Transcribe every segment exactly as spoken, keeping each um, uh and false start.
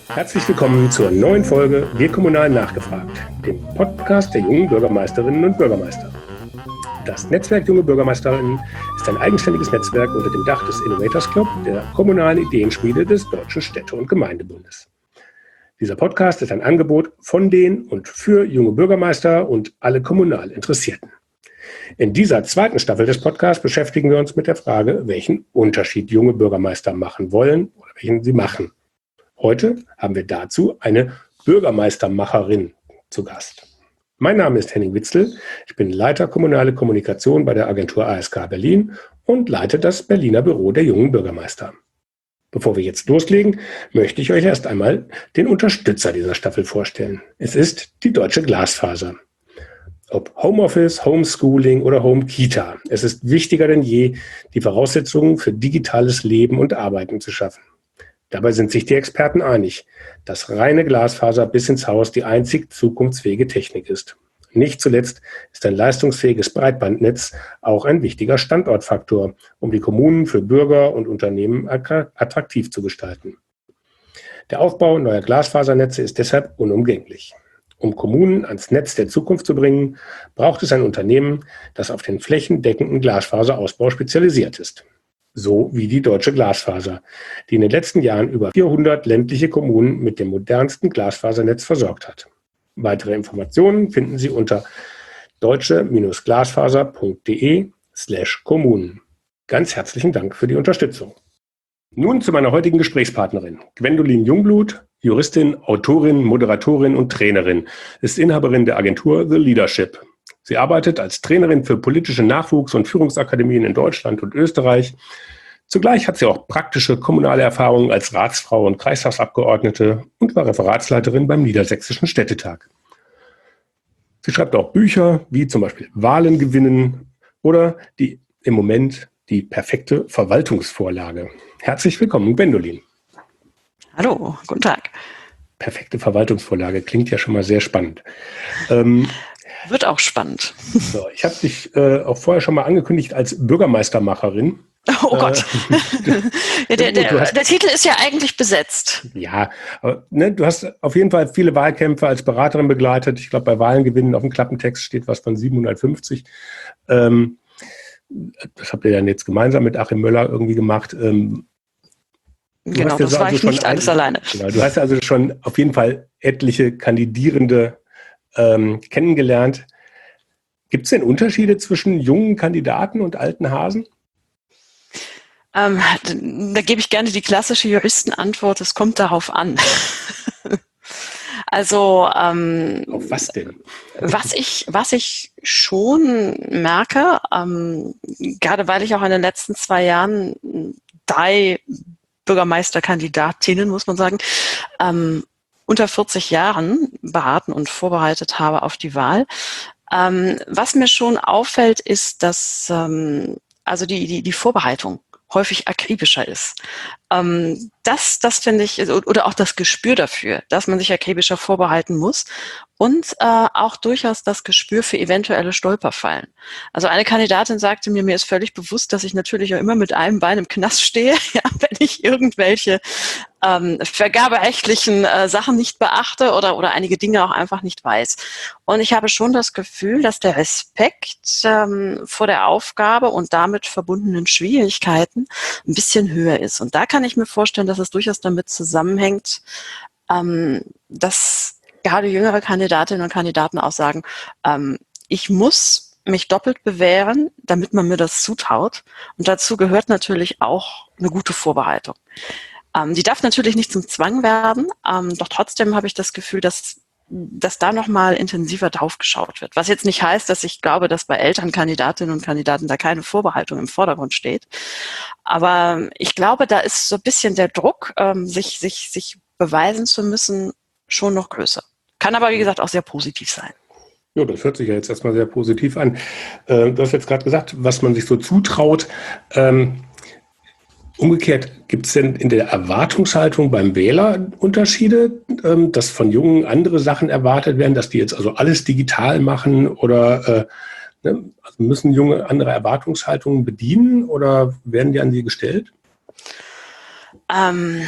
Herzlich willkommen zur neuen Folge Wir Kommunal nachgefragt, dem Podcast der jungen Bürgermeisterinnen und Bürgermeister. Das Netzwerk Junge Bürgermeisterinnen ist ein eigenständiges Netzwerk unter dem Dach des Innovators Club, der kommunalen Ideenschmiede des Deutschen Städte- und Gemeindebundes. Dieser Podcast ist ein Angebot von den und für junge Bürgermeister und alle kommunal Interessierten. In dieser zweiten Staffel des Podcasts beschäftigen wir uns mit der Frage, welchen Unterschied junge Bürgermeister machen wollen oder welchen sie machen. Heute haben wir dazu eine Bürgermeistermacherin zu Gast. Mein Name ist Henning Witzel, ich bin Leiter Kommunale Kommunikation bei der Agentur A S K Berlin und leite das Berliner Büro der jungen Bürgermeister. Bevor wir jetzt loslegen, möchte ich euch erst einmal den Unterstützer dieser Staffel vorstellen. Es ist die Deutsche Glasfaser. Ob Homeoffice, Homeschooling oder Home-Kita, es ist wichtiger denn je, die Voraussetzungen für digitales Leben und Arbeiten zu schaffen. Dabei sind sich die Experten einig, dass reine Glasfaser bis ins Haus die einzig zukunftsfähige Technik ist. Nicht zuletzt ist ein leistungsfähiges Breitbandnetz auch ein wichtiger Standortfaktor, um die Kommunen für Bürger und Unternehmen attraktiv zu gestalten. Der Aufbau neuer Glasfasernetze ist deshalb unumgänglich. Um Kommunen ans Netz der Zukunft zu bringen, braucht es ein Unternehmen, das auf den flächendeckenden Glasfaserausbau spezialisiert ist. So wie die Deutsche Glasfaser, die in den letzten Jahren über vierhundert ländliche Kommunen mit dem modernsten Glasfasernetz versorgt hat. Weitere Informationen finden Sie unter deutsche-glasfaser.de slash Kommunen. Ganz herzlichen Dank für die Unterstützung. Nun zu meiner heutigen Gesprächspartnerin. Gwendolin Jungblut, Juristin, Autorin, Moderatorin und Trainerin, ist Inhaberin der Agentur The Leadership. Sie arbeitet als Trainerin für politische Nachwuchs- und Führungsakademien in Deutschland und Österreich. Zugleich hat sie auch praktische kommunale Erfahrungen als Ratsfrau und Kreistagsabgeordnete und war Referatsleiterin beim Niedersächsischen Städtetag. Sie schreibt auch Bücher, wie zum Beispiel Wahlen gewinnen oder die im Moment die perfekte Verwaltungsvorlage. Herzlich willkommen, Gwendolin. Hallo, guten Tag. Perfekte Verwaltungsvorlage, klingt ja schon mal sehr spannend. Ähm, Wird auch spannend. So, ich habe dich äh, auch vorher schon mal angekündigt als Bürgermeistermacherin. Oh Gott. Äh, der, der, gut, hast, der Titel ist ja eigentlich besetzt. Ja, aber, ne, du hast auf jeden Fall viele Wahlkämpfe als Beraterin begleitet. Ich glaube, bei Wahlen gewinnen auf dem Klappentext steht was von siebenhundertfünfzig. Ähm, das habt ihr dann jetzt gemeinsam mit Achim Möller irgendwie gemacht. Ähm, genau, das ja war also ich nicht alles ein, alleine. Genau, du hast ja also schon auf jeden Fall etliche Kandidierende ähm, kennengelernt. Gibt es denn Unterschiede zwischen jungen Kandidaten und alten Hasen? Ähm, da gebe ich gerne die klassische Juristenantwort, es kommt darauf an. Also ähm, auf was denn? Was ich, was ich schon merke, ähm, gerade weil ich auch in den letzten zwei Jahren drei Bürgermeisterkandidatinnen, muss man sagen, ähm, unter vierzig Jahren beraten und vorbereitet habe auf die Wahl. Ähm, was mir schon auffällt, ist, dass ähm, also die, die, die Vorbereitung häufig akribischer ist. Ähm, das, das finde ich, oder auch das Gespür dafür, dass man sich akribischer vorbereiten muss und äh, auch durchaus das Gespür für eventuelle Stolperfallen. Also eine Kandidatin sagte mir, mir ist völlig bewusst, dass ich natürlich auch immer mit einem Bein im Knast stehe, ja, wenn ich irgendwelche ähm, vergaberechtlichen äh, Sachen nicht beachte oder, oder einige Dinge auch einfach nicht weiß. Und ich habe schon das Gefühl, dass der Respekt ähm, vor der Aufgabe und damit verbundenen Schwierigkeiten ein bisschen höher ist. Und da kann ich mir vorstellen, dass es durchaus damit zusammenhängt, ähm, dass gerade jüngere Kandidatinnen und Kandidaten auch sagen, ähm, ich muss mich doppelt bewähren, damit man mir das zutraut. Und dazu gehört natürlich auch eine gute Vorbereitung. Ähm, die darf natürlich nicht zum Zwang werden, ähm, doch trotzdem habe ich das Gefühl, dass dass da nochmal intensiver drauf geschaut wird. Was jetzt nicht heißt, dass ich glaube, dass bei älteren Kandidatinnen und Kandidaten da keine Vorbereitung im Vordergrund steht. Aber ich glaube, da ist so ein bisschen der Druck, ähm, sich, sich, sich beweisen zu müssen, schon noch größer. Kann aber, wie gesagt, auch sehr positiv sein. Ja, das hört sich ja jetzt erstmal sehr positiv an. Äh, du hast jetzt gerade gesagt, was man sich so zutraut. Ähm, umgekehrt, gibt es denn in der Erwartungshaltung beim Wähler Unterschiede, ähm, dass von Jungen andere Sachen erwartet werden, dass die jetzt also alles digital machen oder äh, ne, also müssen Junge andere Erwartungshaltungen bedienen oder werden die an sie gestellt? Ähm,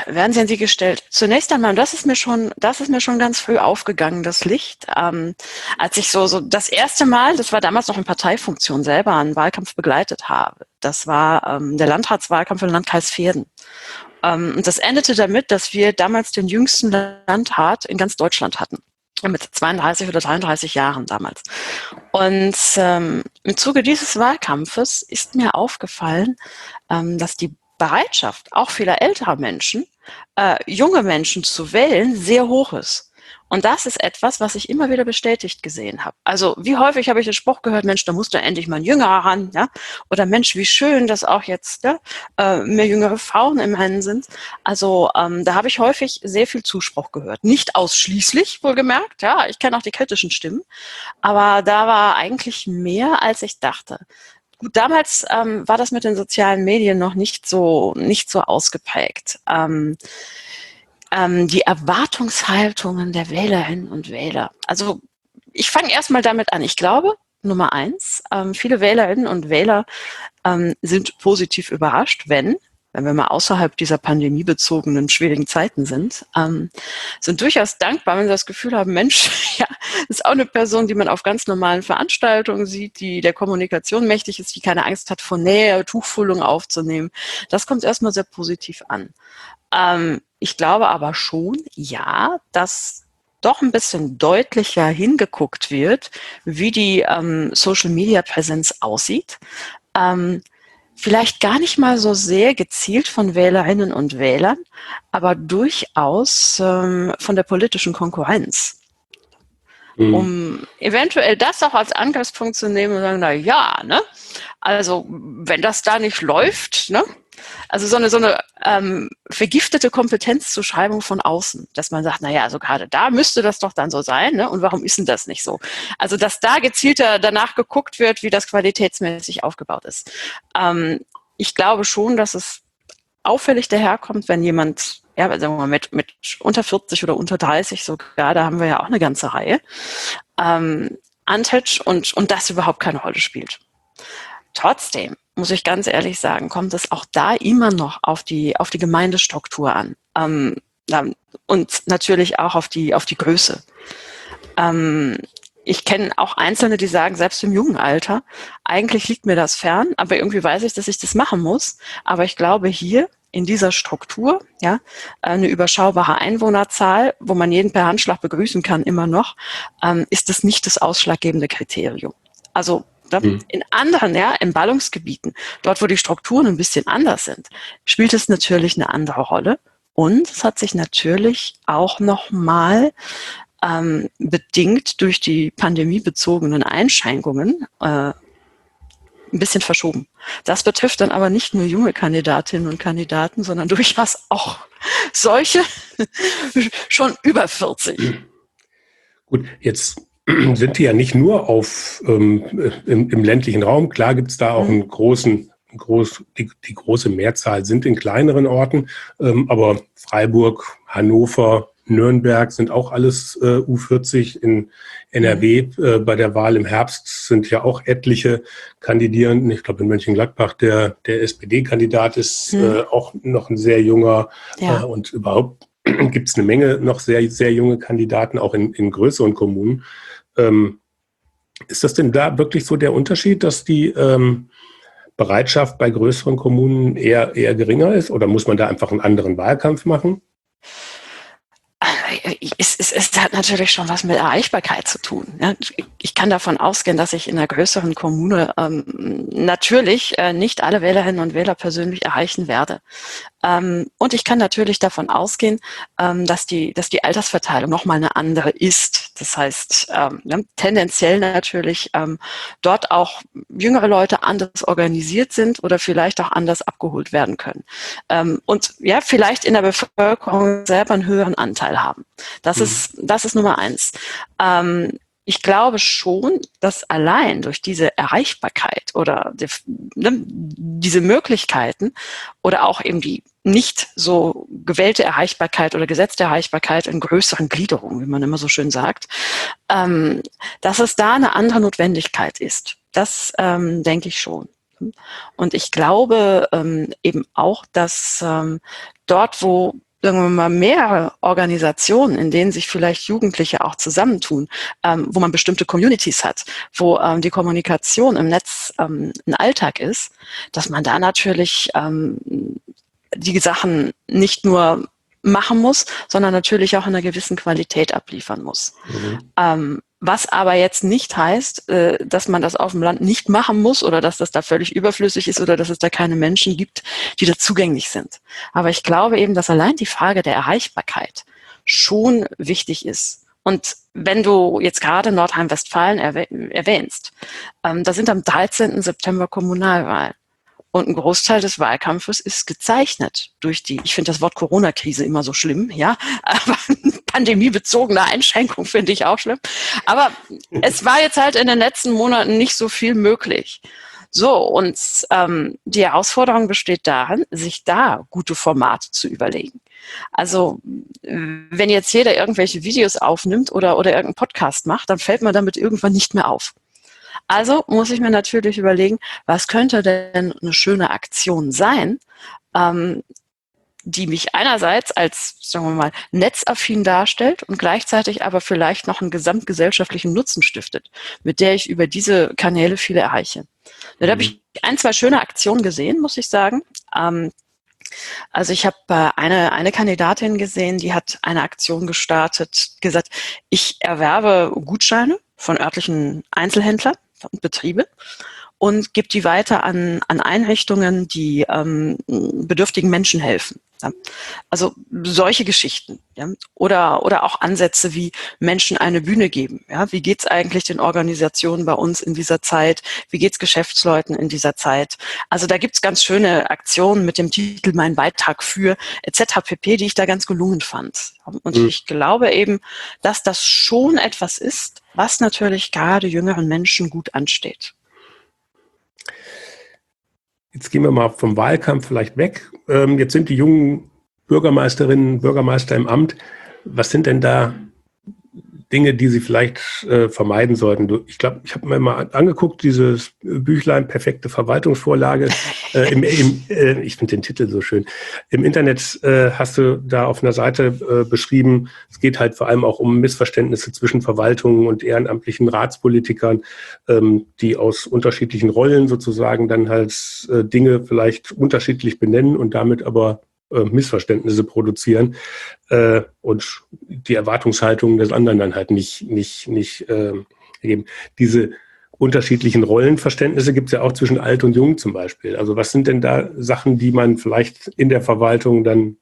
werden sie an sie gestellt. Zunächst einmal, und das ist mir schon, das ist mir schon ganz früh aufgegangen, das Licht, ähm, als ich so, so das erste Mal, das war damals noch in Parteifunktion selber, einen Wahlkampf begleitet habe. Das war ähm, der Landratswahlkampf im Landkreis Verden. Ähm, und das endete damit, dass wir damals den jüngsten Landrat in ganz Deutschland hatten. Mit zweiunddreißig oder dreiunddreißig Jahren damals. Und ähm, im Zuge dieses Wahlkampfes ist mir aufgefallen, ähm, dass die Bereitschaft auch vieler älterer Menschen, äh, junge Menschen zu wählen, sehr hoch ist. Und das ist etwas, was ich immer wieder bestätigt gesehen habe. Also wie häufig habe ich den Spruch gehört, Mensch, da muss da endlich mal ein Jüngerer ran, ja? Oder Mensch, wie schön, dass auch jetzt ja, äh, mehr jüngere Frauen im Rennen sind. Also ähm, da habe ich häufig sehr viel Zuspruch gehört. Nicht ausschließlich, wohlgemerkt, ja, ich kenne auch die kritischen Stimmen, aber da war eigentlich mehr, als ich dachte. Gut, damals ähm, war das mit den sozialen Medien noch nicht so, nicht so ausgeprägt. Ähm, ähm, die Erwartungshaltungen der Wählerinnen und Wähler. Also ich fange erstmal damit an. Ich glaube, Nummer eins, ähm, viele Wählerinnen und Wähler ähm, sind positiv überrascht, wenn, wenn wir mal außerhalb dieser pandemiebezogenen schwierigen Zeiten sind, ähm, sind durchaus dankbar, wenn sie das Gefühl haben, Mensch, ja, ist auch eine Person, die man auf ganz normalen Veranstaltungen sieht, die der Kommunikation mächtig ist, die keine Angst hat, vor Nähe, Tuchfühlung aufzunehmen. Das kommt erstmal sehr positiv an. Ähm, ich glaube aber schon, ja, dass doch ein bisschen deutlicher hingeguckt wird, wie die ähm, Social-Media-Präsenz aussieht. Ähm, vielleicht gar nicht mal so sehr gezielt von Wählerinnen und Wählern, aber durchaus ähm, von der politischen Konkurrenz. Mhm. Um eventuell das auch als Angriffspunkt zu nehmen und sagen, na ja, ne? Also wenn das da nicht läuft, ne? Also so eine, so eine ähm, vergiftete Kompetenzzuschreibung von außen, dass man sagt, naja, also gerade da müsste das doch dann so sein, ne? Und warum ist denn das nicht so? Also dass da gezielter danach geguckt wird, wie das qualitätsmäßig aufgebaut ist. Ähm, ich glaube schon, dass es auffällig daherkommt, wenn jemand, ja, sagen wir mal, mit, mit unter vierzig oder unter dreißig sogar, da haben wir ja auch eine ganze Reihe, ähm, antritt und, und das überhaupt keine Rolle spielt. Trotzdem muss ich ganz ehrlich sagen, kommt es auch da immer noch auf die, auf die Gemeindestruktur an. Ähm, und natürlich auch auf die, auf die Größe. Ähm, ich kenne auch Einzelne, die sagen, selbst im jungen Alter, eigentlich liegt mir das fern, aber irgendwie weiß ich, dass ich das machen muss. Aber ich glaube, hier in dieser Struktur, ja, eine überschaubare Einwohnerzahl, wo man jeden per Handschlag begrüßen kann, immer noch, ähm, ist das nicht das ausschlaggebende Kriterium. Also in anderen, ja, in Ballungsgebieten, dort, wo die Strukturen ein bisschen anders sind, spielt es natürlich eine andere Rolle. Und es hat sich natürlich auch nochmal ähm, bedingt durch die pandemiebezogenen Einschränkungen äh, ein bisschen verschoben. Das betrifft dann aber nicht nur junge Kandidatinnen und Kandidaten, sondern durchaus auch solche schon über vierzig. Gut, jetzt sind die ja nicht nur auf ähm, im, im ländlichen Raum. Klar gibt es da auch einen großen, groß, die, die große Mehrzahl sind in kleineren Orten, ähm, aber Freiburg, Hannover, Nürnberg sind auch alles äh, U vierzig. In N R W äh, bei der Wahl im Herbst sind ja auch etliche Kandidierenden. Ich glaube, in Mönchengladbach der, der S P D-Kandidat ist mhm. äh, auch noch ein sehr junger ja. äh, und überhaupt gibt es eine Menge noch sehr, sehr junge Kandidaten, auch in, in größeren Kommunen. Ähm, ist das denn da wirklich so der Unterschied, dass die ähm, Bereitschaft bei größeren Kommunen eher, eher geringer ist? Oder muss man da einfach einen anderen Wahlkampf machen? Es, es, es hat natürlich schon was mit Erreichbarkeit zu tun. Ja. Ich kann davon ausgehen, dass ich in einer größeren Kommune ähm, natürlich äh, nicht alle Wählerinnen und Wähler persönlich erreichen werde. Ähm, und ich kann natürlich davon ausgehen, ähm, dass die, dass die Altersverteilung nochmal eine andere ist. Das heißt, ähm, ne, tendenziell natürlich ähm, dort auch jüngere Leute anders organisiert sind oder vielleicht auch anders abgeholt werden können. Ähm, und ja, vielleicht in der Bevölkerung selber einen höheren Anteil haben. Das mhm. ist, das ist Nummer eins. Ähm, Ich glaube schon, dass allein durch diese Erreichbarkeit oder die, ne, diese Möglichkeiten oder auch eben die nicht so gewählte Erreichbarkeit oder gesetzte Erreichbarkeit in größeren Gliederungen, wie man immer so schön sagt, ähm, dass es da eine andere Notwendigkeit ist. Das ähm, denke ich schon. Und ich glaube ähm, eben auch, dass ähm, dort, wo sagen wir mal, mehrere Organisationen, in denen sich vielleicht Jugendliche auch zusammentun, ähm, wo man bestimmte Communities hat, wo ähm, die Kommunikation im Netz ähm, ein Alltag ist, dass man da natürlich ähm, die Sachen nicht nur machen muss, sondern natürlich auch in einer gewissen Qualität abliefern muss. Mhm. Ähm, was aber jetzt nicht heißt, äh, dass man das auf dem Land nicht machen muss oder dass das da völlig überflüssig ist oder dass es da keine Menschen gibt, die da zugänglich sind. Aber ich glaube eben, dass allein die Frage der Erreichbarkeit schon wichtig ist. Und wenn du jetzt gerade Nordrhein-Westfalen erwäh- erwähnst, ähm, da sind am dreizehnten September Kommunalwahlen. Und ein Großteil des Wahlkampfes ist gezeichnet durch die, ich finde das Wort Corona-Krise immer so schlimm, ja, aber pandemiebezogene Einschränkung finde ich auch schlimm. Aber es war jetzt halt in den letzten Monaten nicht so viel möglich. So, und ähm, die Herausforderung besteht darin, sich da gute Formate zu überlegen. Also wenn jetzt jeder irgendwelche Videos aufnimmt oder, oder irgendeinen Podcast macht, dann fällt man damit irgendwann nicht mehr auf. Also muss ich mir natürlich überlegen, was könnte denn eine schöne Aktion sein, ähm, die mich einerseits als, sagen wir mal, netzaffin darstellt und gleichzeitig aber vielleicht noch einen gesamtgesellschaftlichen Nutzen stiftet, mit der ich über diese Kanäle viele erreiche. Da habe ich ein, zwei schöne Aktionen gesehen, muss ich sagen. Ähm, also ich habe äh, eine, eine Kandidatin gesehen, die hat eine Aktion gestartet, gesagt, ich erwerbe Gutscheine von örtlichen Einzelhändlern und Betriebe und gebe die weiter an, an Einrichtungen, die ähm, bedürftigen Menschen helfen. Ja. Also solche Geschichten. Ja. Oder, oder auch Ansätze wie Menschen eine Bühne geben. Ja. Wie geht's eigentlich den Organisationen bei uns in dieser Zeit? Wie geht's Geschäftsleuten in dieser Zeit? Also da gibt's ganz schöne Aktionen mit dem Titel Mein Beitrag für et cetera pp., die ich da ganz gelungen fand. Und mhm. ich glaube eben, dass das schon etwas ist, was natürlich gerade jüngeren Menschen gut ansteht. Jetzt gehen wir mal vom Wahlkampf vielleicht weg. Ähm, jetzt sind die jungen Bürgermeisterinnen und Bürgermeister im Amt. Was sind denn da Dinge, die sie vielleicht äh, vermeiden sollten? Du, ich glaube, ich habe mir mal angeguckt, dieses Büchlein Perfekte Verwaltungsvorlage. Äh, im, im, äh, ich finde den Titel so schön. Im Internet äh, hast du da auf einer Seite äh, beschrieben, es geht halt vor allem auch um Missverständnisse zwischen Verwaltungen und ehrenamtlichen Ratspolitikern, ähm, die aus unterschiedlichen Rollen sozusagen dann halt äh, Dinge vielleicht unterschiedlich benennen und damit aber Missverständnisse produzieren äh, und die Erwartungshaltung des anderen dann halt nicht nicht nicht äh, geben. Diese unterschiedlichen Rollenverständnisse gibt es ja auch zwischen alt und jung zum Beispiel. Also was sind denn da Sachen, die man vielleicht in der Verwaltung dann,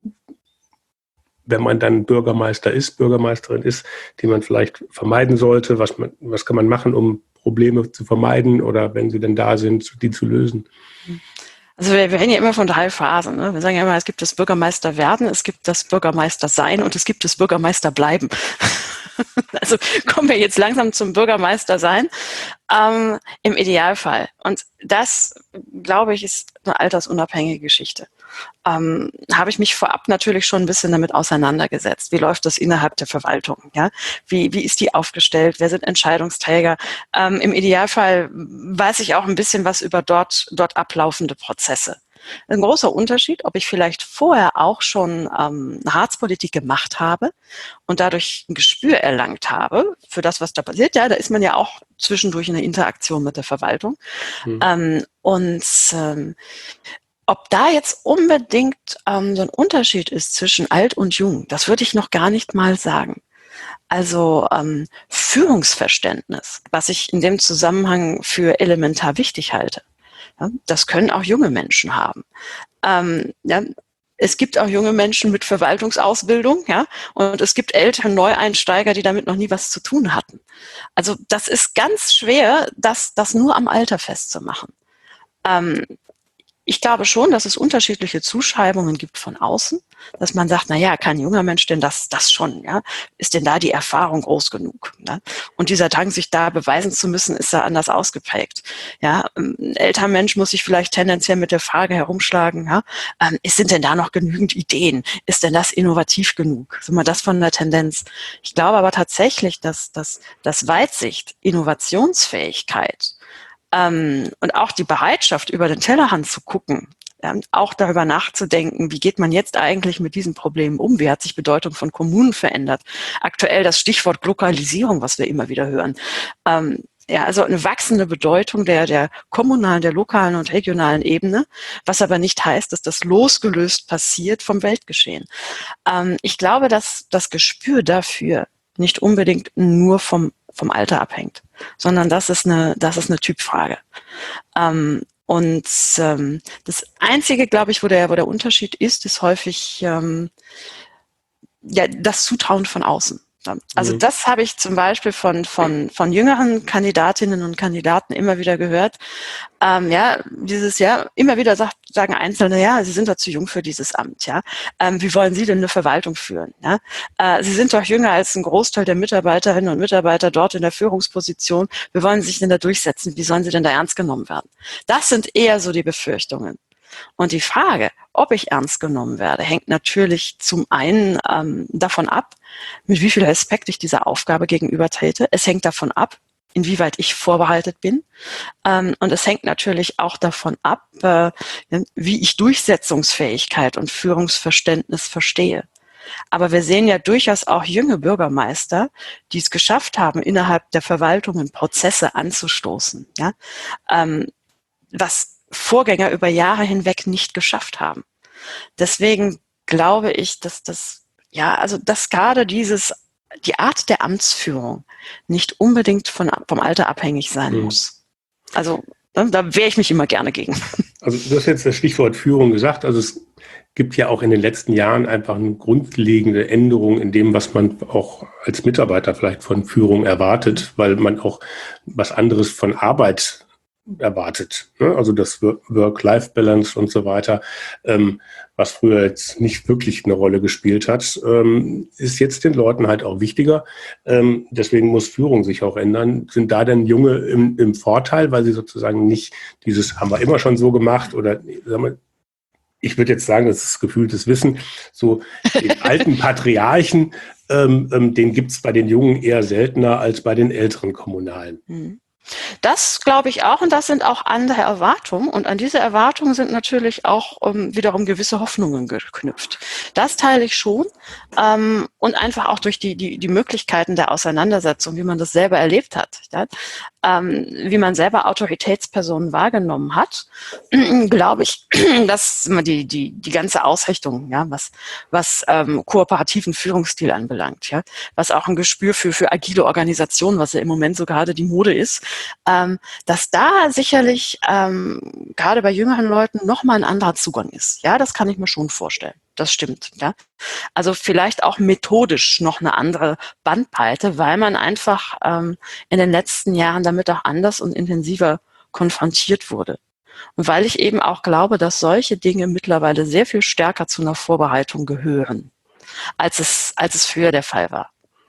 wenn man dann Bürgermeister ist, Bürgermeisterin ist, die man vielleicht vermeiden sollte? Was man, was kann man machen, um Probleme zu vermeiden oder wenn sie denn da sind, die zu lösen? Also wir, wir reden ja immer von drei Phasen. Ne? Wir sagen ja immer, es gibt das Bürgermeisterwerden, es gibt das Bürgermeistersein und es gibt das Bürgermeisterbleiben. Also kommen wir jetzt langsam zum Bürgermeistersein ähm, im Idealfall. Und das, glaube ich, ist eine altersunabhängige Geschichte. Ähm, habe ich mich vorab natürlich schon ein bisschen damit auseinandergesetzt. Wie läuft das innerhalb der Verwaltung? Ja? Wie, wie ist die aufgestellt? Wer sind Entscheidungsträger? Ähm, Im Idealfall weiß ich auch ein bisschen was über dort, dort ablaufende Prozesse. Ein großer Unterschied, ob ich vielleicht vorher auch schon ähm, Ratspolitik gemacht habe und dadurch ein Gespür erlangt habe für das, was da passiert. Ja, da ist man ja auch zwischendurch in der Interaktion mit der Verwaltung. Mhm. Ähm, und ähm, ob da jetzt unbedingt ähm, so ein Unterschied ist zwischen alt und jung, das würde ich noch gar nicht mal sagen. Also ähm, Führungsverständnis, was ich in dem Zusammenhang für elementar wichtig halte. Ja, das können auch junge Menschen haben. Ähm, ja, es gibt auch junge Menschen mit Verwaltungsausbildung, ja, und es gibt ältere Neueinsteiger, die damit noch nie was zu tun hatten. Also das ist ganz schwer, das, das nur am Alter festzumachen. Ähm, Ich glaube schon, dass es unterschiedliche Zuschreibungen gibt von außen, dass man sagt, na ja, kann ein junger Mensch denn das, das schon, ja? Ist denn da die Erfahrung groß genug? Ne? Und dieser Drang, sich da beweisen zu müssen, ist da anders ausgeprägt. Ja, ein älterer Mensch muss sich vielleicht tendenziell mit der Frage herumschlagen, ja, ähm, sind denn da noch genügend Ideen? Ist denn das innovativ genug? So mal das von der Tendenz. Ich glaube aber tatsächlich, dass, dass, dass Weitsicht, Innovationsfähigkeit, Ähm, und auch die Bereitschaft, über den Tellerrand zu gucken, Ja, auch darüber nachzudenken, wie geht man jetzt eigentlich mit diesen Problemen um? Wie hat sich Bedeutung von Kommunen verändert? Aktuell das Stichwort Lokalisierung, was wir immer wieder hören. Ähm, ja, also eine wachsende Bedeutung der, der kommunalen, der lokalen und regionalen Ebene, was aber nicht heißt, dass das losgelöst passiert vom Weltgeschehen. Ähm, ich glaube, dass das Gespür dafür nicht unbedingt nur vom, vom Alter abhängt, sondern das ist eine, das ist eine Typfrage. Ähm, Und ähm, das Einzige, glaube ich, wo der, wo der Unterschied ist, ist häufig ähm, ja, das Zutrauen von außen. Also Mhm. das habe ich zum Beispiel von, von, von jüngeren Kandidatinnen und Kandidaten immer wieder gehört. Ähm, ja, dieses Jahr immer wieder sagt, sagen Einzelne, ja, Sie sind doch zu jung für dieses Amt. Ja, ähm, wie wollen Sie denn eine Verwaltung führen? Ja, äh, Sie sind doch jünger als ein Großteil der Mitarbeiterinnen und Mitarbeiter dort in der Führungsposition. Wie wollen Sie sich denn da durchsetzen? Wie sollen Sie denn da ernst genommen werden? Das sind eher so die Befürchtungen. Und die Frage, ob ich ernst genommen werde, hängt natürlich zum einen ähm, davon ab, mit wie viel Respekt ich dieser Aufgabe gegenüber trete. Es hängt davon ab, inwieweit ich vorbereitet bin. Ähm, und es hängt natürlich auch davon ab, äh, wie ich Durchsetzungsfähigkeit und Führungsverständnis verstehe. Aber wir sehen ja durchaus auch junge Bürgermeister, die es geschafft haben, innerhalb der Verwaltungen Prozesse anzustoßen, ja, ähm, was Vorgänger über Jahre hinweg nicht geschafft haben. Deswegen glaube ich, dass das, ja, also, dass gerade dieses, die Art der Amtsführung nicht unbedingt von, vom Alter abhängig sein Mhm. muss. Also, da wehre ich mich immer gerne gegen. Also du hast jetzt das Stichwort Führung gesagt. Also es gibt ja auch in den letzten Jahren einfach eine grundlegende Änderung in dem, was man auch als Mitarbeiter vielleicht von Führung erwartet, weil man auch was anderes von Arbeit erwartet. Ne? Also das Work-Life-Balance und so weiter, ähm, was früher jetzt nicht wirklich eine Rolle gespielt hat, ähm, ist jetzt den Leuten halt auch wichtiger. Ähm, deswegen muss Führung sich auch ändern. Sind da denn Junge im, im Vorteil, weil sie sozusagen nicht dieses, haben wir immer schon so gemacht oder, sagen wir, ich würde jetzt sagen, das ist gefühltes Wissen, so den alten Patriarchen, ähm, ähm, den gibt es bei den Jungen eher seltener als bei den älteren Kommunalen. Hm. Das glaube ich auch, und das sind auch andere Erwartungen, und an diese Erwartungen sind natürlich auch ähm, wiederum gewisse Hoffnungen geknüpft. Das teile ich schon, ähm, und einfach auch durch die, die, die Möglichkeiten der Auseinandersetzung, wie man das selber erlebt hat, ja, ähm, wie man selber Autoritätspersonen wahrgenommen hat, glaube ich, dass man die, die, die ganze Ausrichtung, ja, was, was ähm, kooperativen Führungsstil anbelangt, ja, was auch ein Gespür für, für agile Organisationen, was ja im Moment so gerade die Mode ist, ähm, dass da sicherlich ähm, gerade bei jüngeren Leuten nochmal ein anderer Zugang ist. Ja, das kann ich mir schon vorstellen. Das stimmt. Ja, also vielleicht auch methodisch noch eine andere Bandbreite, weil man einfach ähm, in den letzten Jahren damit auch anders und intensiver konfrontiert wurde. Und weil ich eben auch glaube, dass solche Dinge mittlerweile sehr viel stärker zu einer Vorbereitung gehören, als es, als es früher der Fall war.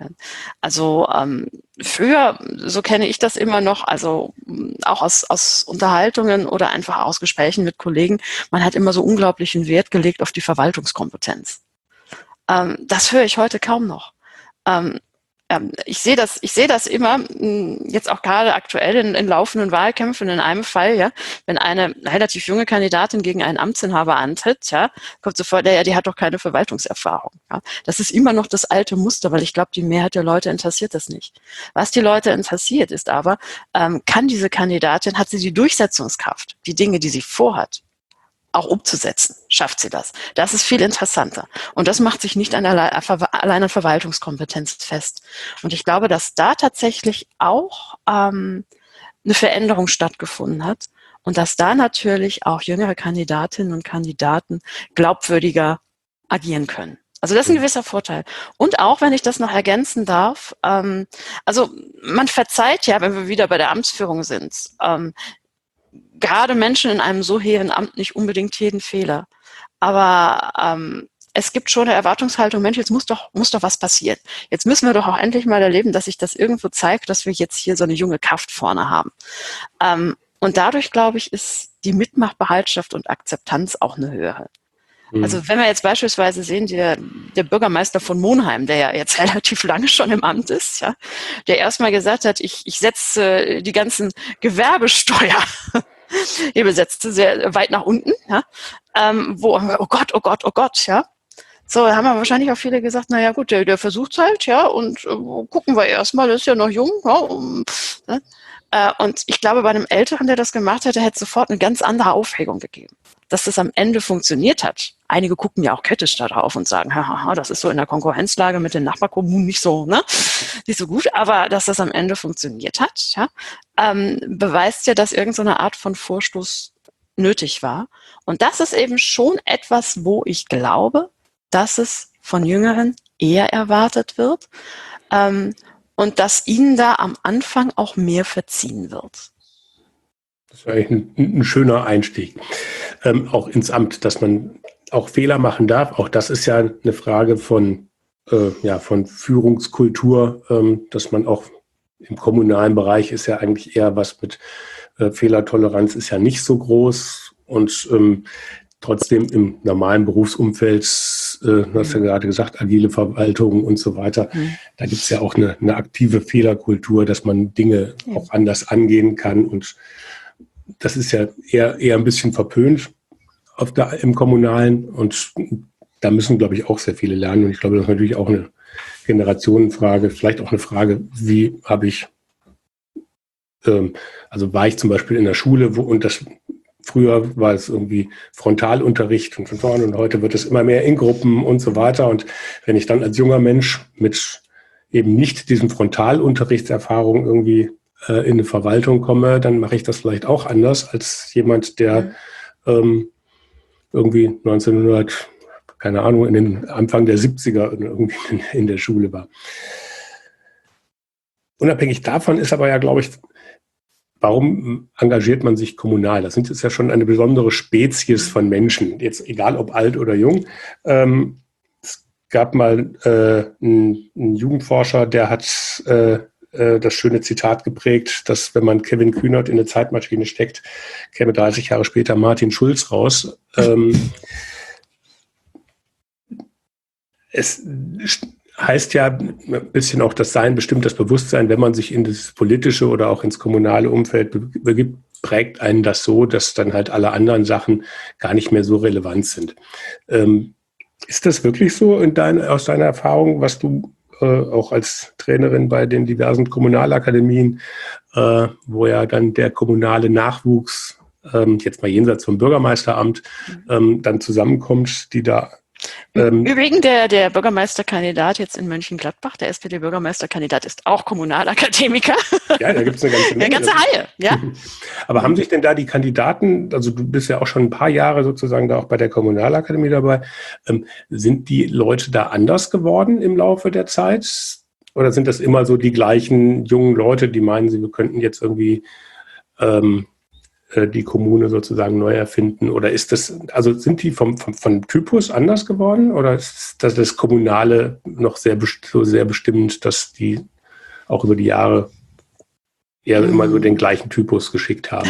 Also ähm, früher, so kenne ich das immer noch, also auch aus, aus Unterhaltungen oder einfach aus Gesprächen mit Kollegen, man hat immer so unglaublichen Wert gelegt auf die Verwaltungskompetenz. Ähm, das höre ich heute kaum noch. Ähm, ähm, ich sehe das, ich sehe das immer, mh, jetzt auch gerade aktuell in, in laufenden Wahlkämpfen, in einem Fall, ja, wenn eine relativ junge Kandidatin gegen einen Amtsinhaber antritt, ja, kommt sofort, ja, die hat doch keine Verwaltungserfahrung. Ja. Das ist immer noch das alte Muster, weil ich glaube, die Mehrheit der Leute interessiert das nicht. Was die Leute interessiert, ist aber, ähm, kann diese Kandidatin, hat sie die Durchsetzungskraft, die Dinge, die sie vorhat, auch umzusetzen? Schafft sie das? Das ist viel interessanter. Und das macht sich nicht an allein an Verwaltungskompetenz fest. Und ich glaube, dass da tatsächlich auch ähm, eine Veränderung stattgefunden hat und dass da natürlich auch jüngere Kandidatinnen und Kandidaten glaubwürdiger agieren können. Also das ist ein gewisser Vorteil. Und auch, wenn ich das noch ergänzen darf, ähm, also man verzeiht ja, wenn wir wieder bei der Amtsführung sind, ähm, gerade Menschen in einem so hehren Amt nicht unbedingt jeden Fehler. Aber ähm, es gibt schon eine Erwartungshaltung, Mensch, jetzt muss doch, muss doch was passieren. Jetzt müssen wir doch auch endlich mal erleben, dass sich das irgendwo zeigt, dass wir jetzt hier so eine junge Kraft vorne haben. Ähm, und dadurch, glaube ich, ist die Mitmachbereitschaft und Akzeptanz auch eine höhere. Also wenn wir jetzt beispielsweise sehen, der, der Bürgermeister von Monheim, der ja jetzt relativ lange schon im Amt ist, ja, der erstmal gesagt hat, ich, ich setze die ganzen Gewerbesteuer Hebel setzte sehr weit nach unten, ja, ähm, wo, oh Gott, oh Gott, oh Gott, ja. So, da haben wir wahrscheinlich auch viele gesagt, naja gut, der, der versucht halt, ja, und äh, gucken wir erstmal, der ist ja noch jung, ja, um, ne? äh, und ich glaube, bei einem Älteren, der das gemacht hätte, hätte es sofort eine ganz andere Aufregung gegeben. Dass das am Ende funktioniert hat. Einige gucken ja auch kritisch da drauf und sagen, haha, das ist so in der Konkurrenzlage mit den Nachbarkommunen nicht so, ne, nicht so gut, aber dass das am Ende funktioniert hat, ja, ähm, beweist ja, dass irgendeine Art von Vorstoß nötig war. Und das ist eben schon etwas, wo ich glaube, dass es von Jüngeren eher erwartet wird ähm, und dass ihnen da am Anfang auch mehr verziehen wird. Das ist eigentlich ein, ein schöner Einstieg, ähm, auch ins Amt, dass man auch Fehler machen darf. Auch das ist ja eine Frage von, äh, ja, von Führungskultur, ähm, dass man auch im kommunalen Bereich ist ja eigentlich eher was mit äh, Fehlertoleranz ist ja nicht so groß und ähm, trotzdem im normalen Berufsumfeld, äh, du hast ja gerade gesagt, agile Verwaltung und so weiter, mhm. da gibt es ja auch eine, eine aktive Fehlerkultur, dass man Dinge ja. auch anders angehen kann und das ist ja eher, eher ein bisschen verpönt auf der, im Kommunalen und da müssen, glaube ich, auch sehr viele lernen und ich glaube, das ist natürlich auch eine Generationenfrage, vielleicht auch eine Frage, wie habe ich, ähm, also war ich zum Beispiel in der Schule, wo und das früher war es irgendwie Frontalunterricht und von vorne und heute wird es immer mehr in Gruppen und so weiter. Und wenn ich dann als junger Mensch mit eben nicht diesen Frontalunterrichtserfahrung irgendwie äh, in eine Verwaltung komme, dann mache ich das vielleicht auch anders als jemand, der mhm. ähm, irgendwie neunzehnhundert, keine Ahnung, in den Anfang der siebziger irgendwie in, in der Schule war. Unabhängig davon ist aber ja, glaube ich, warum engagiert man sich kommunal? Das sind jetzt ja schon eine besondere Spezies von Menschen, jetzt egal ob alt oder jung. Ähm, es gab mal äh, einen, einen Jugendforscher, der hat äh, äh, das schöne Zitat geprägt, dass wenn man Kevin Kühnert in eine Zeitmaschine steckt, käme dreißig Jahre später Martin Schulz raus. Ähm, es heißt ja ein bisschen auch das Sein, bestimmt das Bewusstsein, wenn man sich in das politische oder auch ins kommunale Umfeld begibt, prägt einen das so, dass dann halt alle anderen Sachen gar nicht mehr so relevant sind. Ähm, ist das wirklich so in dein, aus deiner Erfahrung, was du äh, auch als Trainerin bei den diversen Kommunalakademien, äh, wo ja dann der kommunale Nachwuchs, ähm, jetzt mal jenseits vom Bürgermeisteramt, ähm, dann zusammenkommt, die da Im Übrigen, der, der Bürgermeisterkandidat jetzt in Mönchengladbach, der S P D-Bürgermeisterkandidat, ist auch Kommunalakademiker. Ja, da gibt es eine ganze Menge. Eine ganze Reihe, ja. Aber haben sich denn da die Kandidaten, also du bist ja auch schon ein paar Jahre sozusagen da auch bei der Kommunalakademie dabei, ähm, sind die Leute da anders geworden im Laufe der Zeit? Oder sind das immer so die gleichen jungen Leute, die meinen, sie könnten jetzt irgendwie ähm, die Kommune sozusagen neu erfinden? Oder ist das, also sind die vom, vom, vom Typus anders geworden? Oder ist das, das Kommunale noch sehr, so sehr bestimmend, dass die auch über die Jahre eher hm. immer so den gleichen Typus geschickt haben?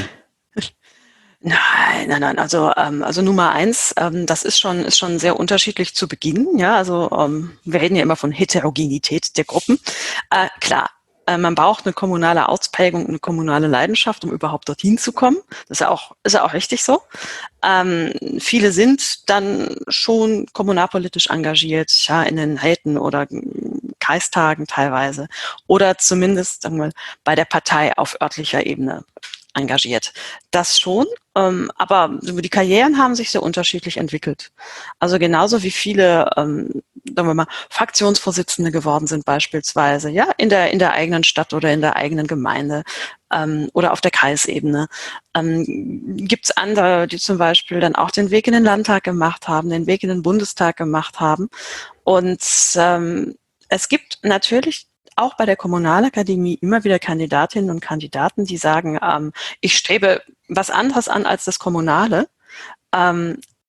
Nein, nein, nein. Also, ähm, also Nummer eins, ähm, das ist schon, ist schon sehr unterschiedlich zu Beginn. Ja, also ähm, wir reden ja immer von Heterogenität der Gruppen. Äh, klar. Man braucht eine kommunale Ausprägung, eine kommunale Leidenschaft, um überhaupt dorthin zu kommen. Das ist ja auch, ist ja auch richtig so. Ähm, viele sind dann schon kommunalpolitisch engagiert, ja, in den Räten oder Kreistagen teilweise. Oder zumindest, sagen wir mal, bei der Partei auf örtlicher Ebene engagiert. Das schon, ähm, aber die Karrieren haben sich sehr unterschiedlich entwickelt. Also genauso wie viele, ähm, sagen wir mal, Fraktionsvorsitzende geworden sind beispielsweise, ja, in der in der eigenen Stadt oder in der eigenen Gemeinde ähm, oder auf der Kreisebene. Ähm, gibt es andere, die zum Beispiel dann auch den Weg in den Landtag gemacht haben, den Weg in den Bundestag gemacht haben. Und ähm, es gibt natürlich auch bei der Kommunalakademie immer wieder Kandidatinnen und Kandidaten, die sagen, ähm, ich strebe was anderes an als das Kommunale. Ähm,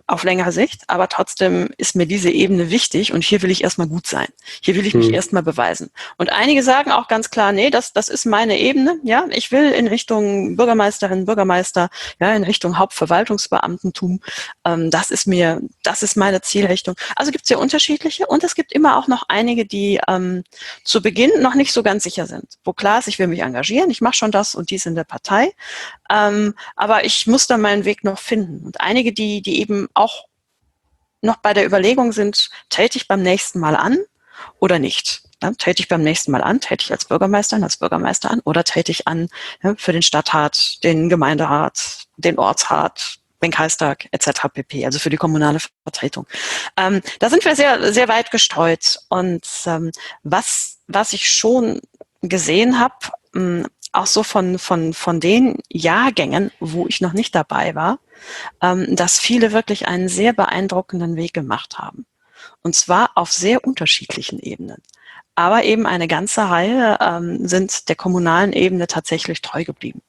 auf längere Sicht, aber trotzdem ist mir diese Ebene wichtig und hier will ich erstmal gut sein. Hier will ich mich Hm. erstmal beweisen. Und einige sagen auch ganz klar, nee, das, das ist meine Ebene, ja, ich will in Richtung Bürgermeisterin, Bürgermeister, ja, in Richtung Hauptverwaltungsbeamtentum, ähm, das ist mir, das ist meine Zielrichtung. Also gibt es ja unterschiedliche und es gibt immer auch noch einige, die ähm, zu Beginn noch nicht so ganz sicher sind, wo klar ist, ich will mich engagieren, ich mache schon das und dies in der Partei, ähm, aber ich muss dann meinen Weg noch finden. Und einige, die, die eben auch noch bei der Überlegung sind, trete ich beim nächsten Mal an oder nicht? Ja, trete ich beim nächsten Mal an, trete ich als Bürgermeisterin, als Bürgermeister an oder trete ich an, ja, für den Stadtrat, den Gemeinderat, den Ortsrat, den Kreistag et cetera pp., also für die kommunale Vertretung. Ähm, da sind wir sehr, sehr weit gestreut. Und ähm, was, was ich schon gesehen habe, ähm, auch so von, von, von den Jahrgängen, wo ich noch nicht dabei war, ähm, dass viele wirklich einen sehr beeindruckenden Weg gemacht haben. Und zwar auf sehr unterschiedlichen Ebenen. Aber eben eine ganze Reihe ähm, sind der kommunalen Ebene tatsächlich treu geblieben.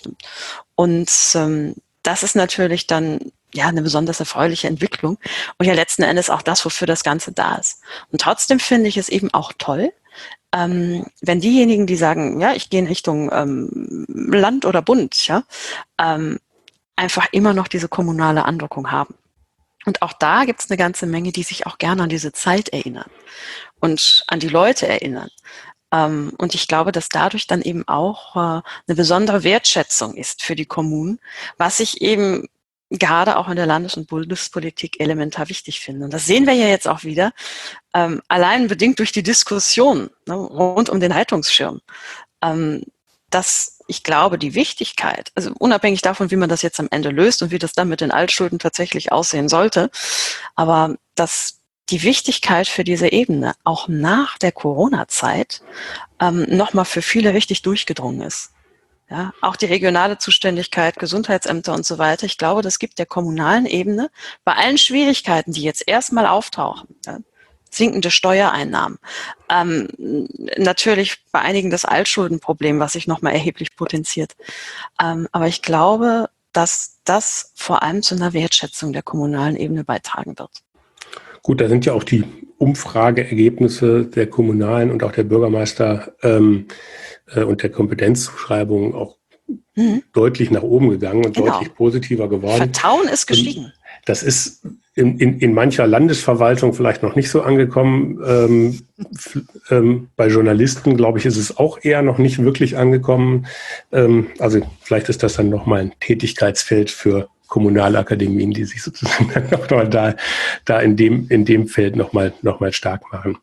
Und ähm, das ist natürlich dann ja eine besonders erfreuliche Entwicklung und ja letzten Endes auch das, wofür das Ganze da ist. Und trotzdem finde ich es eben auch toll, ähm, wenn diejenigen, die sagen, ja, ich gehe in Richtung ähm, Land oder Bund, ja, ähm, einfach immer noch diese kommunale Andockung haben. Und auch da gibt es eine ganze Menge, die sich auch gerne an diese Zeit erinnern und an die Leute erinnern. Ähm, und ich glaube, dass dadurch dann eben auch äh, eine besondere Wertschätzung ist für die Kommunen, was ich eben gerade auch in der Landes- und Bundespolitik elementar wichtig finde. Und das sehen wir ja jetzt auch wieder, ähm, allein bedingt durch die Diskussion, ne, rund um den Rettungsschirm, ähm, dass ich glaube, die Wichtigkeit, also unabhängig davon, wie man das jetzt am Ende löst und wie das dann mit den Altschulden tatsächlich aussehen sollte, aber dass die Wichtigkeit für diese Ebene auch nach der Corona-Zeit ähm, nochmal für viele richtig durchgedrungen ist. Ja, auch die regionale Zuständigkeit, Gesundheitsämter und so weiter. Ich glaube, das gibt der kommunalen Ebene bei allen Schwierigkeiten, die jetzt erstmal auftauchen, ja, sinkende Steuereinnahmen, ähm, natürlich bei einigen das Altschuldenproblem, was sich nochmal erheblich potenziert. Ähm, aber ich glaube, dass das vor allem zu einer Wertschätzung der kommunalen Ebene beitragen wird. Gut, da sind ja auch die Umfrageergebnisse der Kommunalen und auch der Bürgermeister ähm, äh, und der Kompetenzzuschreibung auch mhm. deutlich nach oben gegangen und genau. deutlich positiver geworden. Vertrauen ist gestiegen. Das ist in, in, in mancher Landesverwaltung vielleicht noch nicht so angekommen. Ähm, f- ähm, bei Journalisten, glaube ich, ist es auch eher noch nicht wirklich angekommen. Ähm, also vielleicht ist das dann nochmal ein Tätigkeitsfeld für Kommunalakademien, die sich sozusagen dann noch mal da, da in dem, in dem Feld nochmal noch mal stark machen.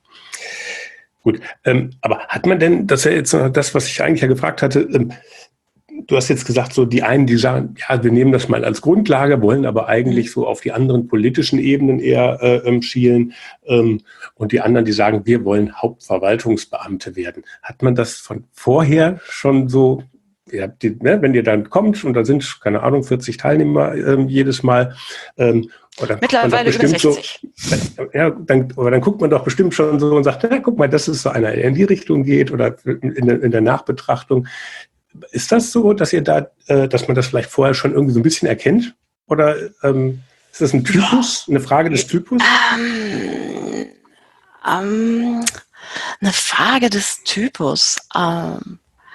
Gut, ähm, aber hat man denn, das ist ja jetzt noch das, was ich eigentlich ja gefragt hatte, ähm, du hast jetzt gesagt, so die einen, die sagen, ja, wir nehmen das mal als Grundlage, wollen aber eigentlich so auf die anderen politischen Ebenen eher äh, schielen. Ähm, und die anderen, die sagen, wir wollen Hauptverwaltungsbeamte werden. Hat man das von vorher schon so, ja, die, ne, wenn ihr dann kommt und da sind, keine Ahnung, vierzig Teilnehmer ähm, jedes Mal, ähm, oder mittlerweile über sechzig. So, ja, dann, aber dann guckt man doch bestimmt schon so und sagt, na, guck mal, das ist so einer, der in die Richtung geht oder in der, in der Nachbetrachtung. Ist das so, dass ihr da, äh, dass man das vielleicht vorher schon irgendwie so ein bisschen erkennt? Oder ähm, ist das ein Typus, eine Frage des Typus? Ähm, ähm, eine Frage des Typus. Ähm,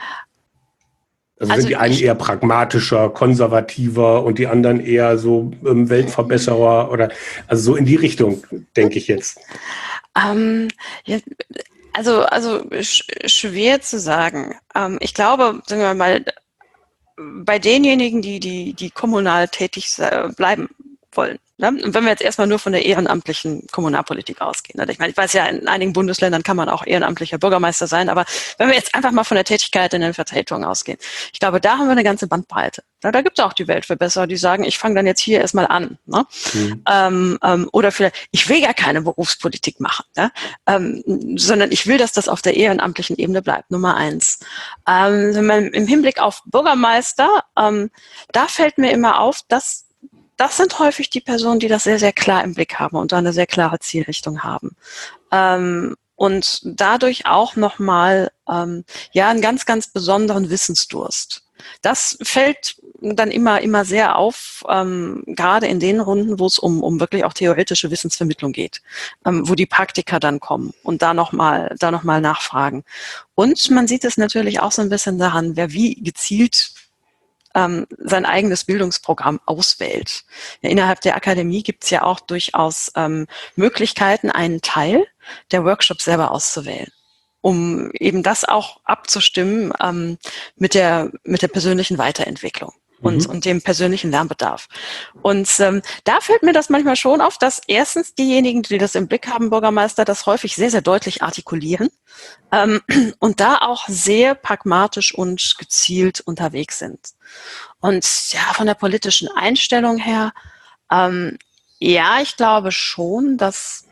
also, also sind die einen ich, eher pragmatischer, konservativer und die anderen eher so ähm, Weltverbesserer oder also so in die Richtung, denke ich jetzt. Ähm, ja, also, also sch- schwer zu sagen. Ähm, ich glaube, sagen wir mal, bei denjenigen, die, die, die kommunal tätig äh, bleiben wollen. Ne? Und wenn wir jetzt erstmal nur von der ehrenamtlichen Kommunalpolitik ausgehen. Ne? Ich meine, ich weiß ja, in einigen Bundesländern kann man auch ehrenamtlicher Bürgermeister sein, aber wenn wir jetzt einfach mal von der Tätigkeit in den Vertretungen ausgehen, ich glaube, da haben wir eine ganze Bandbreite. Da, da gibt es auch die Weltverbesserer, die sagen, ich fange dann jetzt hier erstmal an. Ne? Mhm. Ähm, ähm, oder vielleicht, ich will gar keine Berufspolitik machen, ne? ähm, sondern ich will, dass das auf der ehrenamtlichen Ebene bleibt. Nummer eins. Ähm, im Hinblick auf Bürgermeister, ähm, da fällt mir immer auf, dass das sind häufig die Personen, die das sehr, sehr klar im Blick haben und da eine sehr klare Zielrichtung haben. Ähm, und dadurch auch nochmal ähm, ja, einen ganz, ganz besonderen Wissensdurst. Das fällt dann immer, immer sehr auf, ähm, gerade in den Runden, wo es um, um wirklich auch theoretische Wissensvermittlung geht, ähm, wo die Praktiker dann kommen und da nochmal, da noch mal nachfragen. Und man sieht es natürlich auch so ein bisschen daran, wer wie gezielt ähm, sein eigenes Bildungsprogramm auswählt. Ja, innerhalb der Akademie gibt es ja auch durchaus ähm, Möglichkeiten, einen Teil der Workshops selber auszuwählen, um eben das auch abzustimmen ähm, mit der mit der persönlichen Weiterentwicklung und, Mhm. und dem persönlichen Lernbedarf. Und ähm, da fällt mir das manchmal schon auf, dass erstens diejenigen, die das im Blick haben, Bürgermeister, das häufig sehr, sehr deutlich artikulieren ähm, und da auch sehr pragmatisch und gezielt unterwegs sind. Und ja, von der politischen Einstellung her, ähm, ja, ich glaube schon, dass